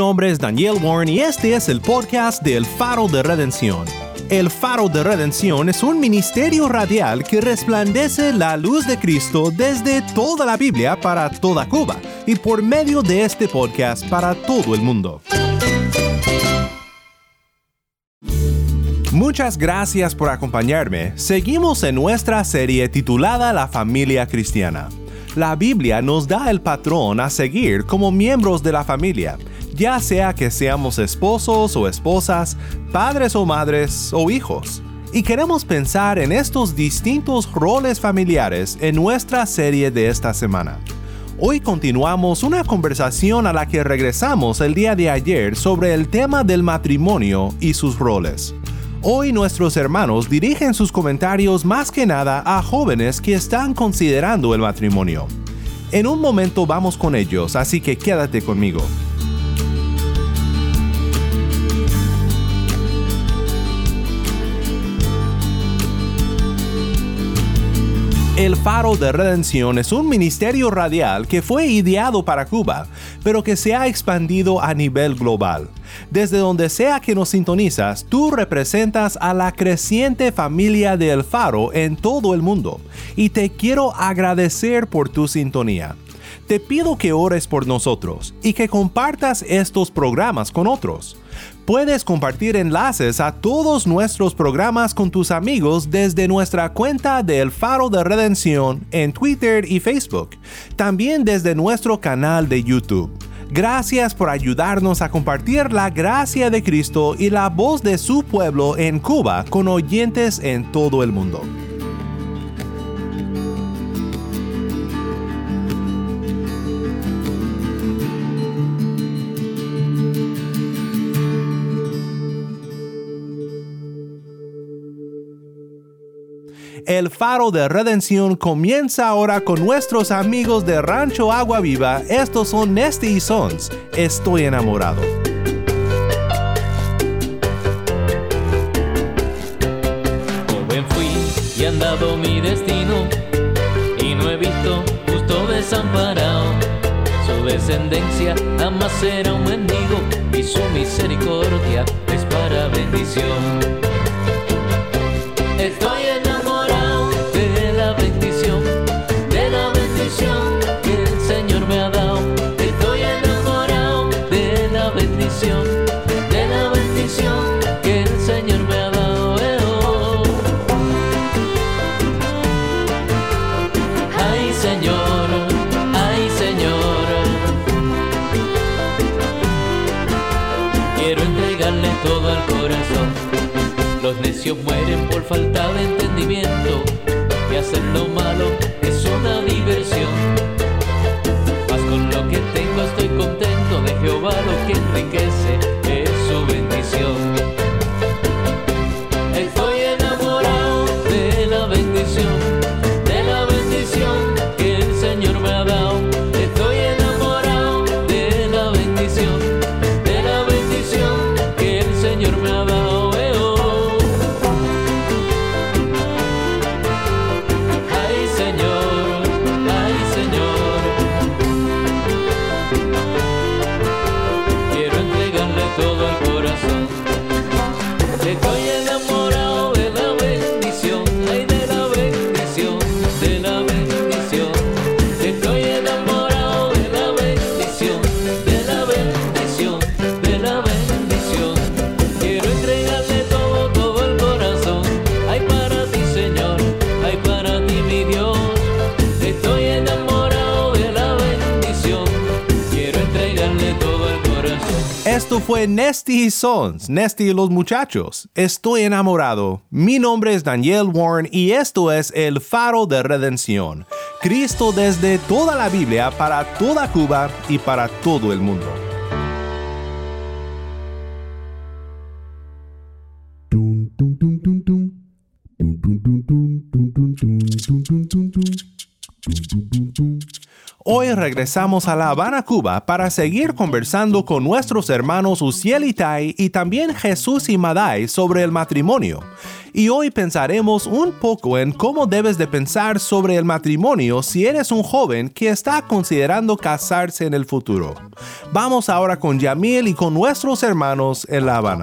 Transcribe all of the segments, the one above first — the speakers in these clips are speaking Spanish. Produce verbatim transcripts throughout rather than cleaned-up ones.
nombre es Daniel Warren y este es el podcast de El Faro de Redención. El Faro de Redención es un ministerio radial que resplandece la luz de Cristo desde toda la Biblia para toda Cuba y por medio de este podcast para todo el mundo. Muchas gracias por acompañarme. Seguimos en nuestra serie titulada La Familia Cristiana. La Biblia nos da el patrón a seguir como miembros de la familia, ya sea que seamos esposos o esposas, padres o madres o hijos. Y queremos pensar en estos distintos roles familiares en nuestra serie de esta semana. Hoy continuamos una conversación a la que regresamos el día de ayer sobre el tema del matrimonio y sus roles. Hoy nuestros hermanos dirigen sus comentarios más que nada a jóvenes que están considerando el matrimonio. En un momento vamos con ellos, así que quédate conmigo. El Faro de Redención es un ministerio radial que fue ideado para Cuba, pero que se ha expandido a nivel global. Desde donde sea que nos sintonizas, tú representas a la creciente familia de El Faro en todo el mundo, y te quiero agradecer por tu sintonía. Te pido que ores por nosotros y que compartas estos programas con otros. Puedes compartir enlaces a todos nuestros programas con tus amigos desde nuestra cuenta de El Faro de Redención en Twitter y Facebook, también desde nuestro canal de YouTube. Gracias por ayudarnos a compartir la gracia de Cristo y la voz de su pueblo en Cuba con oyentes en todo el mundo. El Faro de Redención comienza ahora con nuestros amigos de Rancho Agua Viva. Estos son Nesty y Sons. Estoy enamorado. Joven fui y he andado mi destino y no he visto justo desamparado. Su descendencia jamás será un mendigo y su misericordia es para bendición. Estoy enamorado de la bendición, de la bendición que el Señor me ha dado. Estoy enamorado de la bendición, de la bendición que el Señor me ha dado. Eh, oh. Ay Señor, ay Señor, quiero entregarle todo al corazón. Los necios mueren por falta de entendimiento y hacer lo malo es una diversión. Mas con lo que tengo estoy contento, de Jehová lo que enriquece es su bendición. Estoy enamorado de la bendición, de la bendición que el Señor me ha dado. Estoy enamorado de la bendición, de la bendición que el Señor me ha dado. Esto fue Nesty y Sons, Nesty y los muchachos. Estoy enamorado. Mi nombre es Daniel Warren y esto es El Faro de Redención. Cristo desde toda la Biblia para toda Cuba y para todo el mundo. Hoy regresamos a La Habana, Cuba, para seguir conversando con nuestros hermanos Uziel y Tai y también Jesús y Madai sobre el matrimonio. Y hoy pensaremos un poco en cómo debes de pensar sobre el matrimonio si eres un joven que está considerando casarse en el futuro. Vamos ahora con Yamil y con nuestros hermanos en La Habana.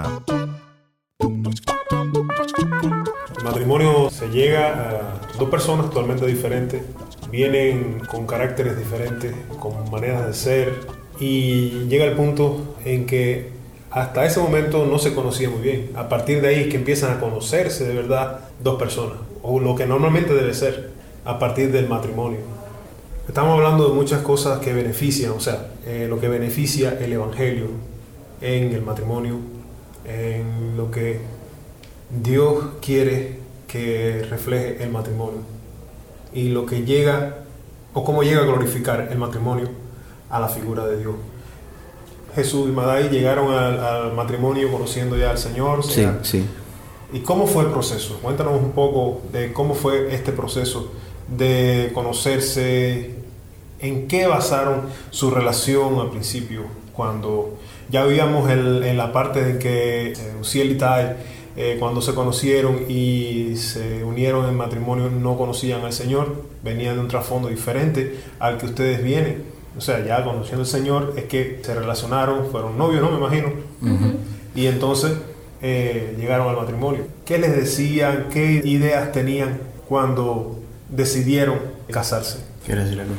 El matrimonio se llega a dos personas totalmente diferentes. Vienen con caracteres diferentes, con maneras de ser, y llega el punto en que hasta ese momento no se conocía muy bien. A partir de ahí es que empiezan a conocerse de verdad dos personas, o lo que normalmente debe ser a partir del matrimonio. Estamos hablando de muchas cosas que benefician, o sea, eh, lo que beneficia el Evangelio en el matrimonio, en lo que Dios quiere que refleje el matrimonio. Y lo que llega, o cómo llega a glorificar el matrimonio a la figura de Dios. Jesús y Madai llegaron al, al matrimonio conociendo ya al Señor. Sí, sea, sí. ¿Y cómo fue el proceso? Cuéntanos un poco de cómo fue este proceso de conocerse, en qué basaron su relación al principio, cuando ya veíamos el, en la parte de que eh, Uziel y Tai, Eh, cuando se conocieron y se unieron en matrimonio, no conocían al Señor, venían de un trasfondo diferente al que ustedes vienen. O sea, ya conociendo al Señor es que se relacionaron, fueron novios, ¿no? Me imagino. Uh-huh. Y entonces eh, llegaron al matrimonio. ¿Qué les decían? ¿Qué ideas tenían cuando decidieron casarse? ¿Quieres decir algo?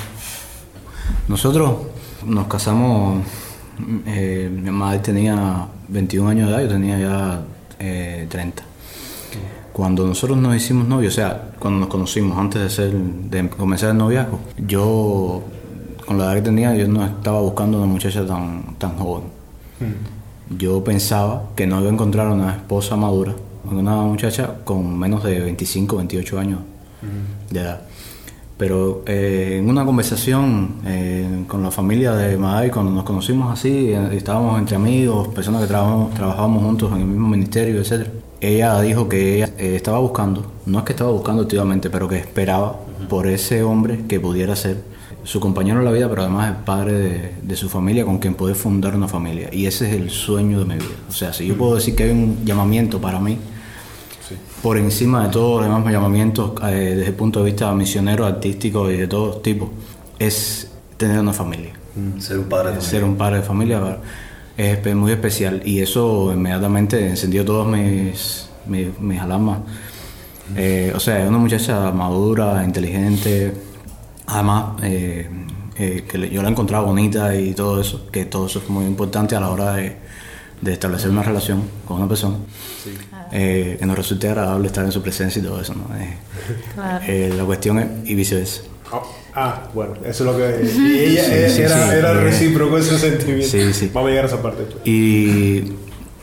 Nosotros nos casamos, eh, mi madre tenía veintiún años de edad, yo tenía ya Eh, treinta. Cuando nosotros nos hicimos novios, o sea, cuando nos conocimos antes de ser de comenzar el noviazgo, yo con la edad que tenía, yo no estaba buscando una muchacha tan, tan joven. Mm. Yo pensaba que no iba a encontrar una esposa madura, una muchacha con menos de veinticinco, veintiocho años mm. de edad. Pero eh, en una conversación eh, con la familia de Madai, cuando nos conocimos así, eh, estábamos entre amigos, personas que trabajamos, trabajábamos juntos en el mismo ministerio, etcétera. Ella dijo que ella eh, estaba buscando, no es que estaba buscando activamente, pero que esperaba uh-huh. por ese hombre que pudiera ser su compañero en la vida, pero además el padre de, de su familia, con quien poder fundar una familia. Y ese es el sueño de mi vida. O sea, si yo puedo decir que hay un llamamiento para mí, por encima de todos los demás llamamientos eh, desde el punto de vista misionero, artístico y de todo tipo, es tener una familia. Mm, ser un padre de familia. Ser un padre de familia es muy especial, y eso inmediatamente encendió todas mis, mis, mis alarmas. Mm. Eh, o sea, es una muchacha madura, inteligente, además eh, eh, que yo la he encontrado bonita y todo eso, que todo eso es muy importante a la hora de, de establecer una relación con una persona. Sí. Eh, que nos resulte agradable estar en su presencia y todo eso, ¿no? Eh, claro. eh, la cuestión es, y viceversa. Oh, ah, bueno, eso es lo que... Y ella sí, era, sí, era, sí, era recíproco ese sentimiento. Sí, sí. Vamos a llegar a esa parte. Y,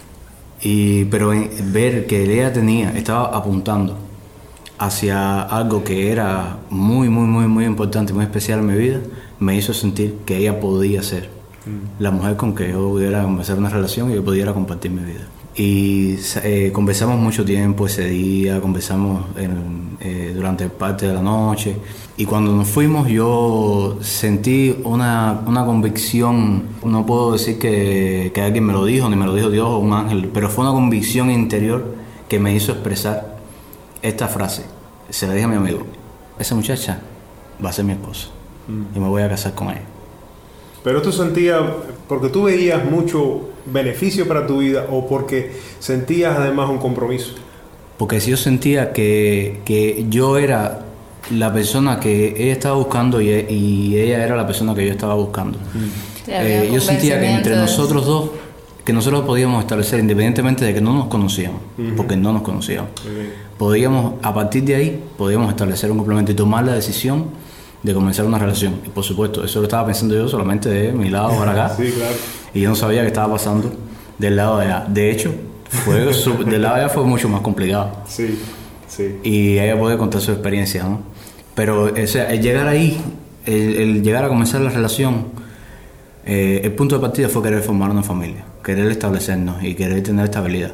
y, pero en, ver que ella tenía, estaba apuntando hacia algo que era muy, muy, muy, muy importante, muy especial en mi vida, me hizo sentir que ella podía ser mm. la mujer con que yo pudiera empezar una relación y yo pudiera compartir mi vida. Y eh, conversamos mucho tiempo ese día, conversamos en, eh, durante parte de la noche, y cuando nos fuimos yo sentí una, una convicción, no puedo decir que, que alguien me lo dijo, ni me lo dijo Dios o un ángel, pero fue una convicción interior que me hizo expresar esta frase. Se la dije a mi amigo: esa muchacha va a ser mi esposa mm. y me voy a casar con ella. Pero tú sentías, porque tú veías mucho beneficio para tu vida, o porque sentías además un compromiso. Porque si yo sentía que, que yo era la persona que ella estaba buscando y, y ella era la persona que yo estaba buscando. Mm. Eh, yo sentía que entre nosotros dos, que nosotros podíamos establecer, independientemente de que no nos conocíamos, uh-huh. porque no nos conocíamos, uh-huh. podíamos, a partir de ahí, podíamos establecer un complemento y tomar la decisión de comenzar una relación. Y por supuesto, eso lo estaba pensando yo solamente de mi lado para acá. Sí, claro. Y yo no sabía qué estaba pasando del lado de allá. De hecho, fue su, del lado de allá fue mucho más complicado. Sí, sí. Y ella puede contar su experiencia, ¿no? Pero o sea, el llegar ahí, el, el llegar a comenzar la relación, eh, el punto de partida fue querer formar una familia, querer establecernos y querer tener estabilidad.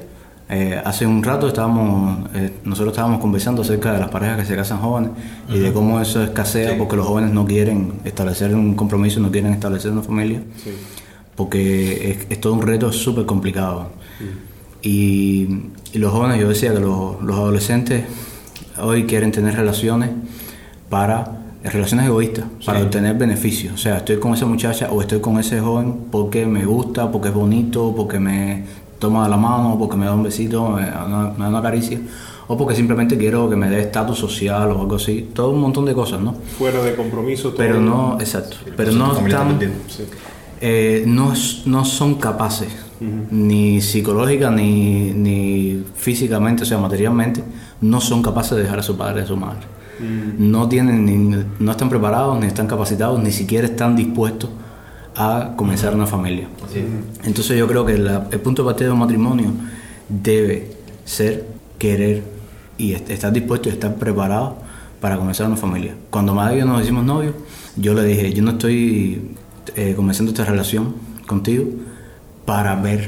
Eh, hace un rato estábamos, eh, nosotros estábamos conversando acerca de las parejas que se casan jóvenes uh-huh. y de cómo eso escasea sí. porque los jóvenes no quieren establecer un compromiso, no quieren establecer una familia, sí. porque es, es todo un reto súper complicado. Uh-huh. Y, y los jóvenes, yo decía que los, los adolescentes hoy quieren tener relaciones para relaciones egoístas, sí. para obtener beneficios. O sea, estoy con esa muchacha o estoy con ese joven porque me gusta, porque es bonito, porque me toma de la mano, porque me da un besito, me da una, me da una caricia, o porque simplemente quiero que me dé estatus social o algo así. Todo un montón de cosas, ¿no? Fuera de compromiso. Todo pero no, exacto. Sí, pero no están, sí. eh, no, no son capaces, uh-huh. ni psicológica ni, ni físicamente, o sea, materialmente, no son capaces de dejar a su padre y a su madre. Uh-huh. No tienen, ni, no están preparados, ni están capacitados, ni siquiera están dispuestos a comenzar uh-huh. una familia. Sí. Entonces yo creo que la, el punto de partida de un matrimonio debe ser querer y est- estar dispuesto y estar preparado para comenzar una familia. Cuando Madre y yo nos hicimos novios, yo le dije, yo no estoy eh, comenzando esta relación contigo para ver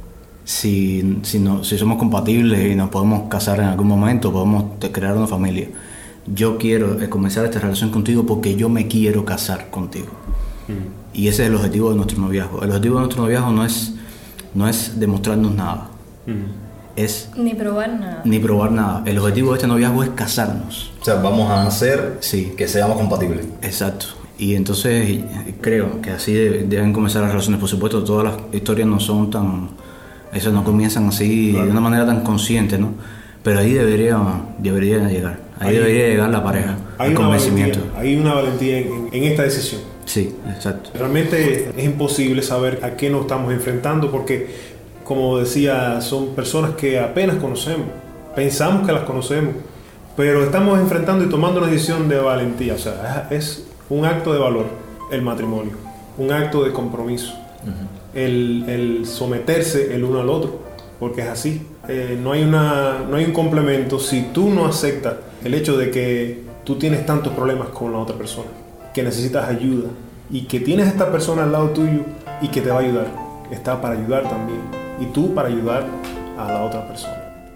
si, si, no, si somos compatibles y nos podemos casar en algún momento, podemos crear una familia. Yo quiero eh, comenzar esta relación contigo porque yo me quiero casar contigo. Mm. Y ese es el objetivo de nuestro noviazgo. El objetivo de nuestro noviazgo no es, no es demostrarnos nada. Mm. Es ni probar nada. Ni probar nada. El objetivo de este noviazgo es casarnos. O sea, vamos a hacer sí. que seamos compatibles. Exacto. Y entonces creo que así deben comenzar las relaciones. Por supuesto, todas las historias no son tan... Esas no comienzan así claro. de una manera tan consciente, ¿no? Pero ahí debería, debería llegar. Ahí, ahí debería llegar la pareja. Hay el una convencimiento. Valentía, hay una valentía en, en esta decisión. Sí, exacto. Realmente es imposible saber a qué nos estamos enfrentando porque, como decía, son personas que apenas conocemos. Pensamos que las conocemos, pero estamos enfrentando y tomando una decisión de valentía. O sea, es un acto de valor el matrimonio, un acto de compromiso. Uh-huh. el, el someterse el uno al otro, porque es así. Eh, no hay una, no hay un complemento si tú no aceptas el hecho de que tú tienes tantos problemas con la otra persona, que necesitas ayuda y que tienes a esta persona al lado tuyo y que te va a ayudar. Está para ayudar también y tú para ayudar a la otra persona.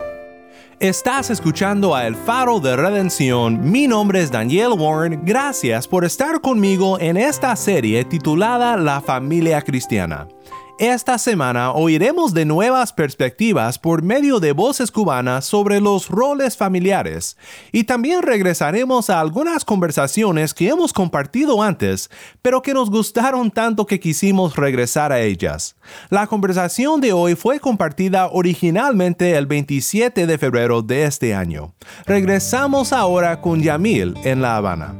Estás escuchando a El Faro de Redención. Mi nombre es Daniel Warren. Gracias por estar conmigo en esta serie titulada La Familia Cristiana. Esta semana oiremos de nuevas perspectivas por medio de voces cubanas sobre los roles familiares y también regresaremos a algunas conversaciones que hemos compartido antes, pero que nos gustaron tanto que quisimos regresar a ellas. La conversación de hoy fue compartida originalmente el veintisiete de febrero de este año. Regresamos ahora con Yamil en La Habana.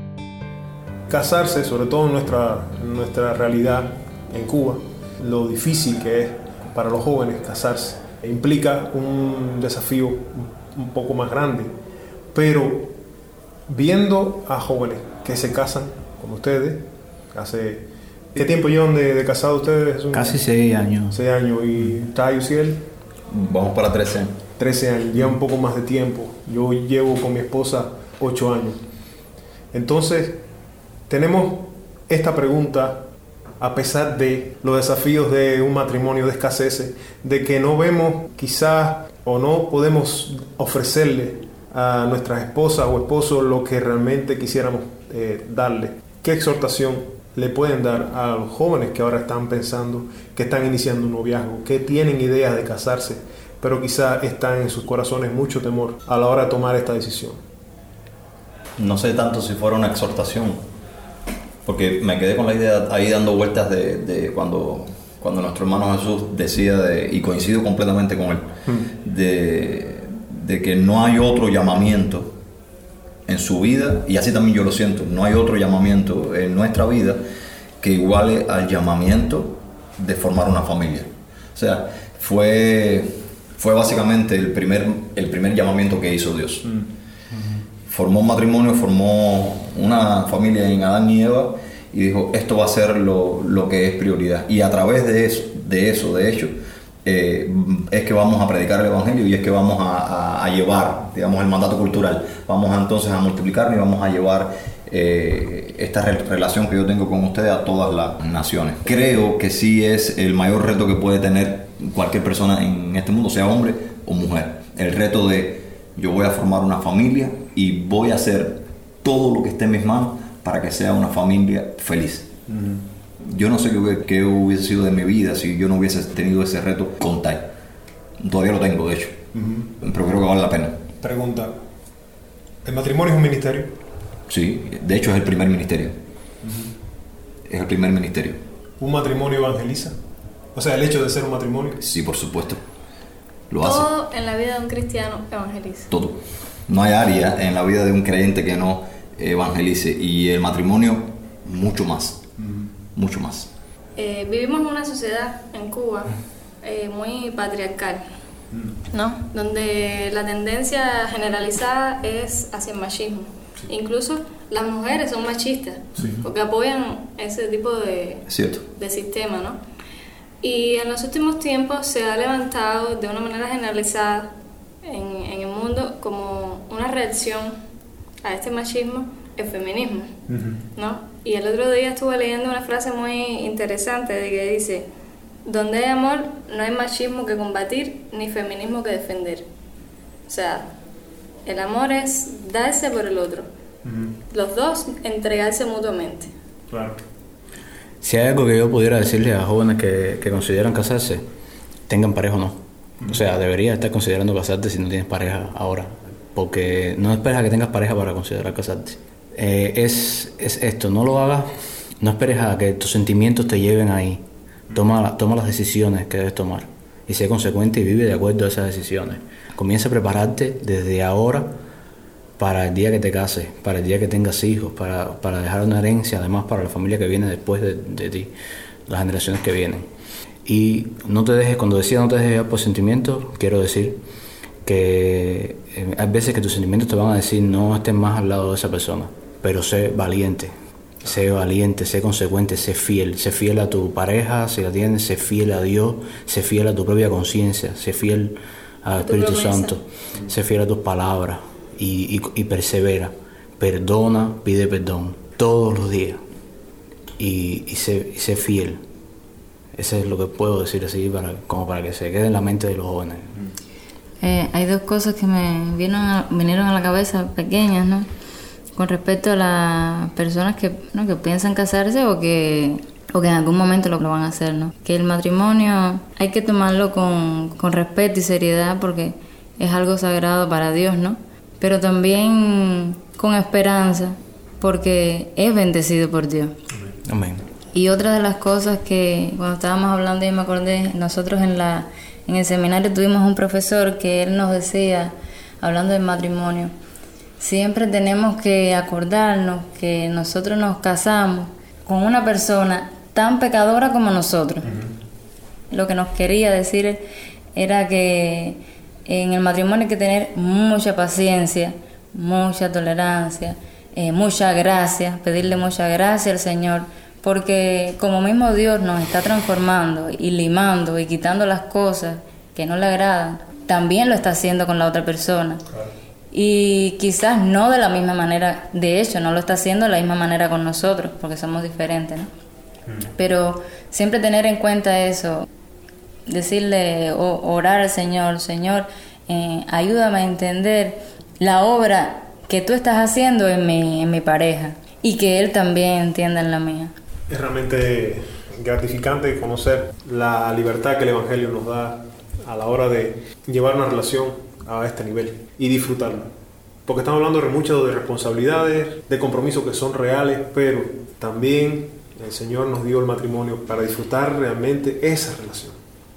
Casarse, sobre todo en nuestra, en nuestra realidad en Cuba, lo difícil que es para los jóvenes casarse, implica un desafío un poco más grande, pero viendo a jóvenes que se casan como ustedes, hace ¿qué tiempo llevan de, de casados ustedes? Casi seis años. Seis años. ¿Y Tayo Ciel? Vamos para trece. Trece años, lleva un poco más de tiempo. Yo llevo con mi esposa ocho años. Entonces, tenemos esta pregunta. A pesar de los desafíos de un matrimonio de escasez, de que no vemos quizás o no podemos ofrecerle a nuestras esposas o esposos lo que realmente quisiéramos eh, darle. ¿Qué exhortación le pueden dar a los jóvenes que ahora están pensando, que están iniciando un noviazgo, que tienen ideas de casarse, pero quizás están en sus corazones mucho temor a la hora de tomar esta decisión? No sé tanto si fuera una exhortación, porque me quedé con la idea ahí dando vueltas de, de cuando, cuando nuestro hermano Jesús decía, de, y coincido completamente con él, mm. de, de que no hay otro llamamiento en su vida, y así también yo lo siento, no hay otro llamamiento en nuestra vida que iguale al llamamiento de formar una familia. O sea, fue, fue básicamente el primer, el primer llamamiento que hizo Dios. Mm. Formó un matrimonio, formó una familia en Adán y Eva y dijo, esto va a ser lo, lo que es prioridad. Y a través de eso, de, eso, de hecho, eh, es que vamos a predicar el Evangelio y es que vamos a, a, a llevar, digamos, el mandato cultural. Vamos a, entonces a multiplicarnos y vamos a llevar eh, esta re- relación que yo tengo con ustedes a todas las naciones. Creo que sí es el mayor reto que puede tener cualquier persona en este mundo, sea hombre o mujer. El reto de yo voy a formar una familia y voy a hacer todo lo que esté en mis manos para que sea una familia feliz. Uh-huh. Yo no sé qué, qué hubiese sido de mi vida si yo no hubiese tenido ese reto con Tai. Todavía lo tengo, de hecho. Uh-huh. Pero creo que vale la pena. Pregunta, ¿el matrimonio es un ministerio? Sí, de hecho es el primer ministerio. Uh-huh. Es el primer ministerio. ¿Un matrimonio evangeliza? O sea, el hecho de ser un matrimonio. Sí, por supuesto. Lo Todo hace. en la vida de un cristiano evangeliza. Todo. No hay área en la vida de un creyente que no evangelice. Y el matrimonio, mucho más. Uh-huh. Mucho más. Eh, vivimos en una sociedad en Cuba eh, muy patriarcal, uh-huh. ¿no? Donde la tendencia generalizada es hacia el machismo. Sí. Incluso las mujeres son machistas, sí. porque apoyan ese tipo de, de sistema, ¿no? Y en los últimos tiempos se ha levantado de una manera generalizada en, en el mundo como una reacción a este machismo, el feminismo, uh-huh. ¿no? Y el otro día estuve leyendo una frase muy interesante de que dice: donde hay amor no hay machismo que combatir ni feminismo que defender. O sea, el amor es darse por el otro, uh-huh. los dos entregarse mutuamente. Claro. Si hay algo que yo pudiera decirle a jóvenes que, que consideran casarse, tengan pareja o no. O sea, deberías estar considerando casarte si no tienes pareja ahora, porque no esperes a que tengas pareja para considerar casarte. Eh, es, es esto, no lo hagas, no esperes a que tus sentimientos te lleven ahí. Toma, toma las decisiones que debes tomar y sé consecuente y vive de acuerdo a esas decisiones. Comienza a prepararte desde ahora para el día que te cases, para el día que tengas hijos, para, para dejar una herencia, además para la familia que viene después de, de ti, las generaciones que vienen. Y no te dejes, cuando decía no te dejes llevar por sentimientos, quiero decir que eh, hay veces que tus sentimientos te van a decir no estés más al lado de esa persona, pero sé valiente, sé valiente, sé consecuente, sé fiel, sé fiel a tu pareja, si la tienes, sé fiel a Dios, sé fiel a tu propia conciencia, sé fiel al Espíritu Santo, sé fiel a tus palabras. Y, y, y persevera, perdona, pide perdón todos los días y, y, sé, y sé fiel. Eso es lo que puedo decir así para, como para que se quede en la mente de los jóvenes. Eh, hay dos cosas que me vinieron a, vinieron a la cabeza pequeñas, ¿no? Con respecto a las personas que, ¿no? que piensan casarse o que, o que en algún momento lo, lo van a hacer, ¿no? Que el matrimonio hay que tomarlo con, con respeto y seriedad porque es algo sagrado para Dios, ¿no? Pero también con esperanza, porque es bendecido por Dios. Amén. Y otra de las cosas que cuando estábamos hablando, y me acordé, nosotros en la en el seminario tuvimos un profesor que él nos decía, hablando del matrimonio, siempre tenemos que acordarnos que nosotros nos casamos con una persona tan pecadora como nosotros. Uh-huh. Lo que nos quería decir era que en el matrimonio hay que tener mucha paciencia, mucha tolerancia, eh, mucha gracia, pedirle mucha gracia al Señor, porque como mismo Dios nos está transformando y limando y quitando las cosas que no le agradan, también lo está haciendo con la otra persona. Claro. Y quizás no de la misma manera, de hecho no lo está haciendo de la misma manera con nosotros, porque somos diferentes, ¿no? Mm. Pero siempre tener en cuenta eso, decirle, o, orar al Señor, Señor, eh, ayúdame a entender la obra que tú estás haciendo en mi, en mi pareja y que Él también entienda en la mía. Es realmente gratificante conocer la libertad que el Evangelio nos da a la hora de llevar una relación a este nivel y disfrutarla. Porque estamos hablando de mucho de responsabilidades, de compromisos que son reales, pero también el Señor nos dio el matrimonio para disfrutar realmente esa relación.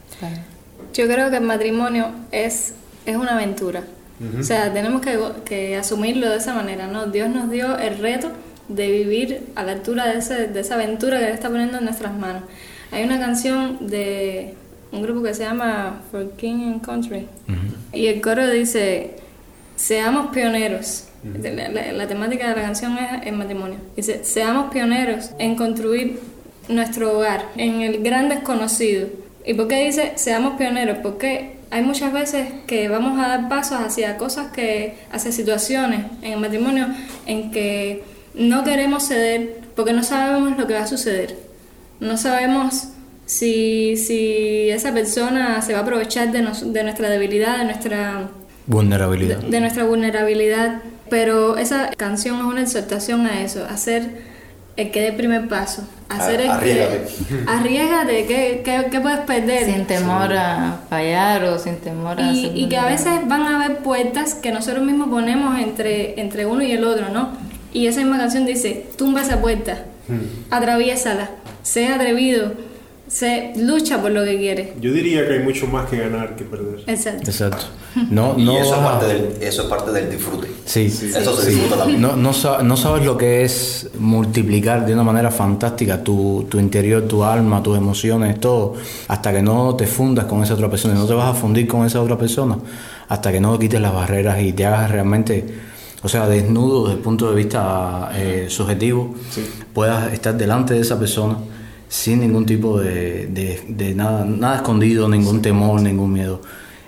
Yo creo que el matrimonio es, es una aventura. Uh-huh. O sea, tenemos que, que asumirlo de esa manera, ¿no? Dios nos dio el reto de vivir a la altura de, ese, de esa aventura que Él está poniendo en nuestras manos. Hay una canción de un grupo que se llama For King and Country. Uh-huh. Y el coro dice, seamos pioneros. Uh-huh. La, la, la temática de la canción es el matrimonio. Dice, seamos pioneros en construir nuestro hogar, en el gran desconocido. ¿Y por qué dice seamos pioneros? Porque hay muchas veces que vamos a dar pasos hacia cosas que, hacia situaciones en el matrimonio en que no queremos ceder porque no sabemos lo que va a suceder. No sabemos si, si esa persona se va a aprovechar de, nos, de nuestra debilidad, de nuestra vulnerabilidad. De, de nuestra vulnerabilidad. Pero esa canción es una exhortación a eso, a hacer el que dé el primer paso. Hacer el Arriégate. Que, arriégate, ¿qué, qué, qué puedes perder? Sin temor a fallar o sin temor a... Y, y que a veces van a haber puertas que nosotros mismos ponemos entre, entre uno y el otro, ¿no? Y esa misma canción dice, tumba esa puerta, hmm. atraviésala, sé atrevido, sé, lucha por lo que quieres. Yo diría que hay mucho más que ganar que perder. Exacto. Exacto. No, y no eso, es vas a- parte del, eso es parte del disfrute. Sí, Sí. Eso se disfruta también. No, no, sa- no sabes lo que es multiplicar de una manera fantástica tu, tu interior, tu alma, tus emociones, todo, hasta que no te fundas con esa otra persona. Y no te vas a fundir con esa otra persona hasta que no quites las barreras y te hagas realmente, o sea, desnudo desde el punto de vista eh, subjetivo, Sí. puedas estar delante de esa persona sin ningún tipo de, de, de nada, nada escondido, ningún temor, ningún miedo.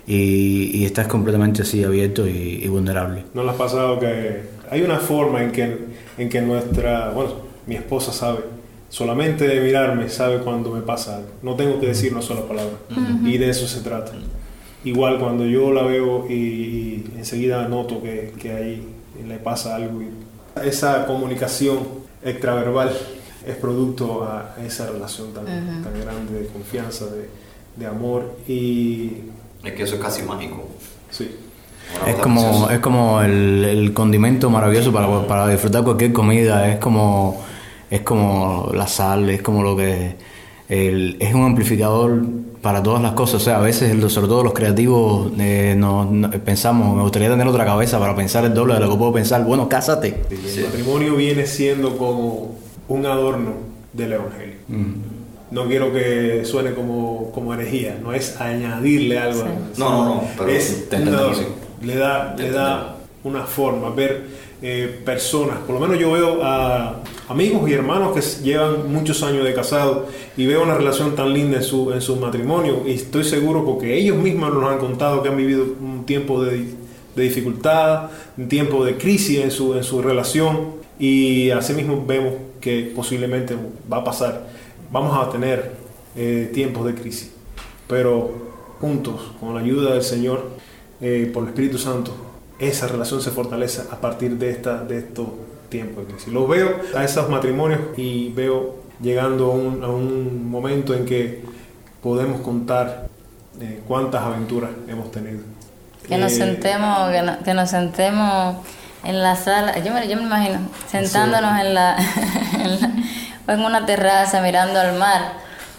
Y, y estás completamente así abierto y, y vulnerable. ¿No le ha pasado que hay una forma en que, en que nuestra, bueno, mi esposa sabe, solamente de mirarme sabe cuando me pasa algo? No tengo que decir una sola palabra. Uh-huh. Y de eso se trata. Igual cuando yo la veo y, y enseguida noto que, que ahí le pasa algo. Y esa comunicación extraverbal es producto a esa relación tan, uh-huh. tan grande de confianza, de, de amor y... Es que eso es casi mágico. Sí. Es como, es como el, el condimento maravilloso para, para disfrutar cualquier comida. Es como, es como la sal, es como lo que... El, es un amplificador para todas las cosas. O sea, a veces, sobre todo los creativos, eh, no, no, pensamos, me gustaría tener otra cabeza para pensar el doble de lo que puedo pensar. Bueno, cásate. El sí. matrimonio viene siendo como un adorno del Evangelio. Mm. No quiero que suene como, como herejía, no es añadirle algo. Sí. No, no, no, pero es te entendemos, sí. le da, le da una forma, ver eh, personas, por lo menos yo veo a amigos y hermanos que llevan muchos años de casados y veo una relación tan linda en su, en su matrimonio y estoy seguro porque ellos mismos nos han contado que han vivido un tiempo de, de dificultad, un tiempo de crisis en su, en su relación y así mismo vemos que posiblemente va a pasar. Vamos a tener eh, tiempos de crisis, pero juntos, con la ayuda del Señor, eh, por el Espíritu Santo, esa relación se fortalece a partir de, esta, de estos tiempos de crisis. Los veo a esos matrimonios y veo llegando a un, a un momento en que podemos contar eh, cuántas aventuras hemos tenido. Que nos eh, sentemos, que, no, que nos sentemos en la sala, yo me, yo me imagino, sentándonos sí. en la... en la en una terraza mirando al mar,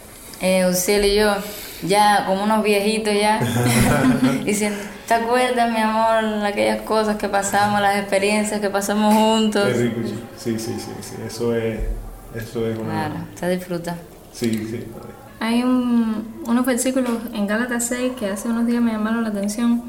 eh, Uciel y yo, ya como unos viejitos ya, diciendo, ¿te acuerdas, mi amor, aquellas cosas que pasamos, las experiencias que pasamos juntos? Sí, sí, sí, sí, sí. Eso es, eso es una... Claro, se disfruta. Sí, sí. Hay un, unos versículos en Gálatas seis que hace unos días me llamaron la atención,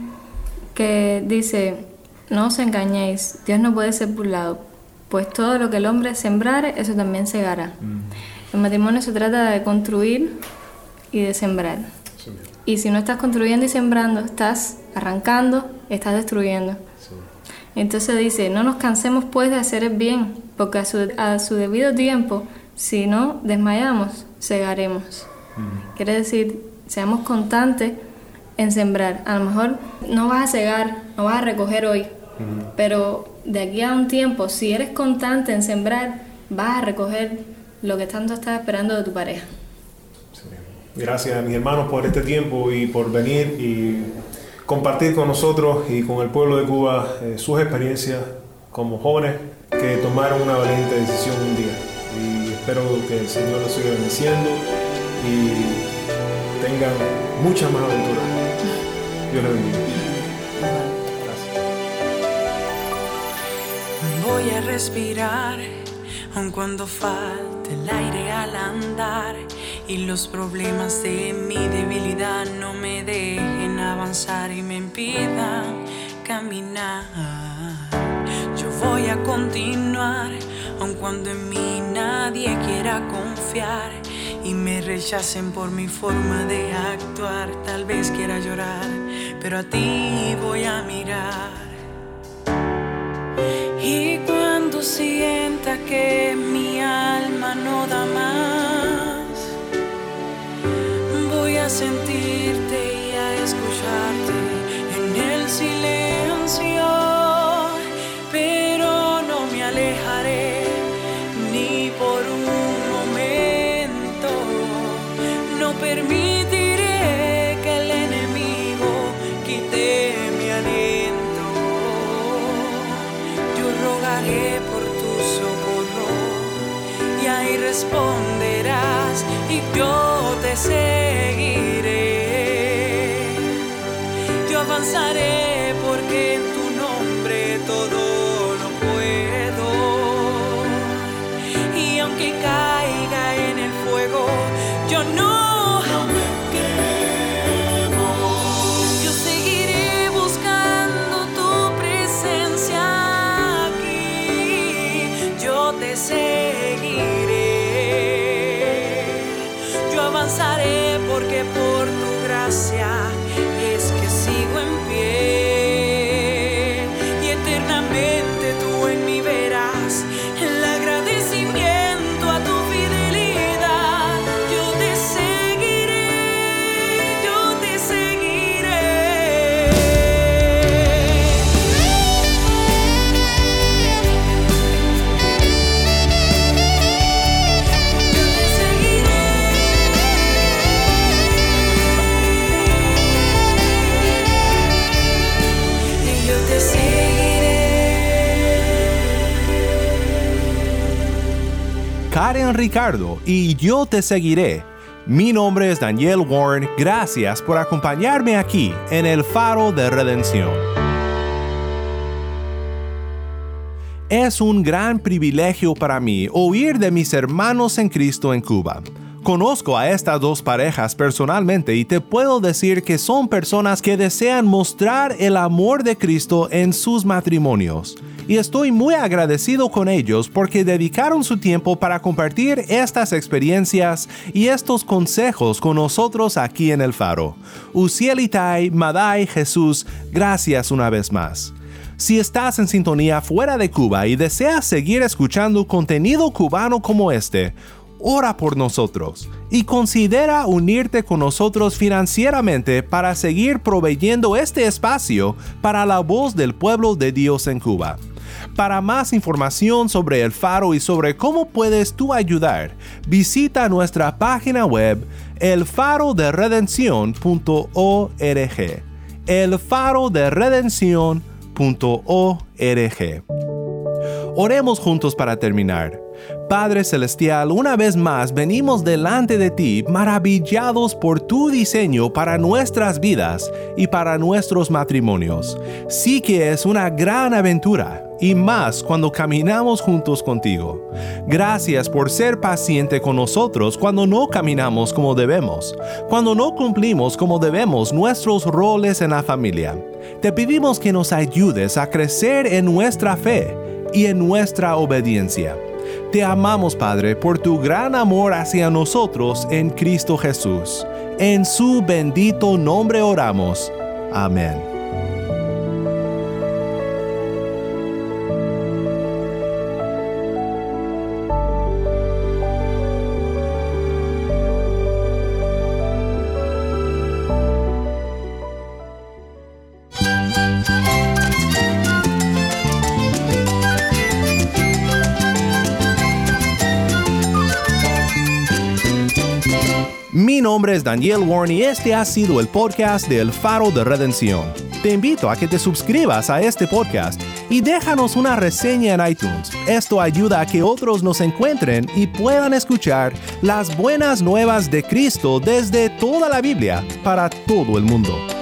que dice, no os engañéis, Dios no puede ser burlado. Pues todo lo que el hombre sembrare, eso también segará. Mm. El matrimonio se trata de construir y de sembrar. Sí. Y si no estás construyendo y sembrando, estás arrancando, estás destruyendo. Sí. Entonces dice, no nos cansemos pues de hacer el bien, porque a su, a su debido tiempo, si no desmayamos, segaremos. Mm. Quiere decir, seamos constantes en sembrar. A lo mejor no vas a segar, no vas a recoger hoy, mm. pero... de aquí a un tiempo, si eres constante en sembrar, vas a recoger lo que tanto estás esperando de tu pareja. Sí. Gracias a mis hermanos por este tiempo y por venir y compartir con nosotros y con el pueblo de Cuba eh, sus experiencias como jóvenes que tomaron una valiente decisión un día. Y espero que el Señor los siga bendiciendo y tengan muchas más aventuras. Dios les bendiga. Voy a respirar, aun cuando falte el aire al andar y los problemas de mi debilidad no me dejen avanzar y me impidan caminar. Yo voy a continuar, aun cuando en mí nadie quiera confiar y me rechacen por mi forma de actuar. Tal vez quiera llorar, pero a ti voy a mirar. Y cuando sienta que mi alma no da más, permitiré que el enemigo quite mi aliento. Yo rogaré por tu socorro y ahí responderás y yo te seguiré. Yo avanzaré porque en tu nombre todo lo puedo. Y aunque caiga en el fuego, yo no, no me quemo. Yo seguiré buscando tu presencia aquí. Yo te seguiré. Yo avanzaré porque por tu gracia es que sigo en pie. Y eternamente tú en mí verás el agradecimiento a tu fidelidad. Yo te seguiré, yo te seguiré. Yo te seguiré. Y yo te seguiré. Karen Ricardo y Yo te seguiré. Mi nombre es Daniel Warren. Gracias por acompañarme aquí en el Faro de Redención. Es un gran privilegio para mí oír de mis hermanos en Cristo en Cuba. Conozco a estas dos parejas personalmente y te puedo decir que son personas que desean mostrar el amor de Cristo en sus matrimonios. Y estoy muy agradecido con ellos porque dedicaron su tiempo para compartir estas experiencias y estos consejos con nosotros aquí en el Faro. Ucielitai, Madai, Jesús, gracias una vez más. Si estás en sintonía fuera de Cuba y deseas seguir escuchando contenido cubano como este, ora por nosotros y considera unirte con nosotros financieramente para seguir proveyendo este espacio para la voz del pueblo de Dios en Cuba. Para más información sobre el Faro y sobre cómo puedes tú ayudar, visita nuestra página web el faro de redención punto org. el faro de redención punto org. Oremos juntos para terminar. Padre Celestial, una vez más venimos delante de ti maravillados por tu diseño para nuestras vidas y para nuestros matrimonios. Sí que es una gran aventura, y más cuando caminamos juntos contigo. Gracias por ser paciente con nosotros cuando no caminamos como debemos, cuando no cumplimos como debemos nuestros roles en la familia. Te pedimos que nos ayudes a crecer en nuestra fe y en nuestra obediencia. Te amamos, Padre, por tu gran amor hacia nosotros en Cristo Jesús. En su bendito nombre oramos. Amén. Mi nombre es Daniel Warren y este ha sido el podcast de El Faro de Redención. Te invito a que te suscribas a este podcast y déjanos una reseña en iTunes. Esto ayuda a que otros nos encuentren y puedan escuchar las buenas nuevas de Cristo desde toda la Biblia para todo el mundo.